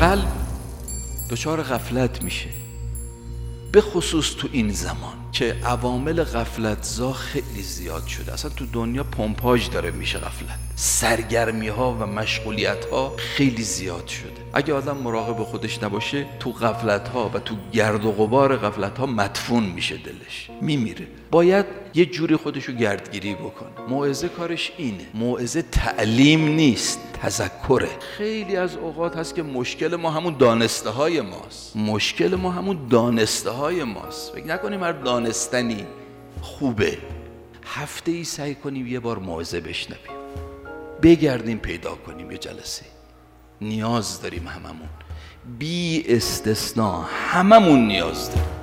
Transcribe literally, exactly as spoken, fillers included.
قلب دچار غفلت میشه، به خصوص تو این زمان که عوامل غفلت‌زا خیلی زیاد شده. اصلا تو دنیا پمپاژ داره میشه غفلت، سرگرمی ها و مشغولیت ها خیلی زیاد شده. اگه آدم مراقب خودش نباشه تو غفلت ها و تو گرد و غبار غفلت ها مدفون میشه، دلش میمیره. باید یه جوری خودشو گردگیری بکنه. موعظه کارش اینه. موعظه تعلیم نیست، تذکره. خیلی از اوقات هست که مشکل ما همون دانسته های ماست. مشکل ما همون دانسته های ماست. فکر نکنیم هر دانستنی خوبه. هفته ای سعی کنیم یه بار موعظه بشنویم، بگردیم پیدا کنیم یه جلسه. نیاز داریم هممون، بی استثناء هممون نیاز داریم.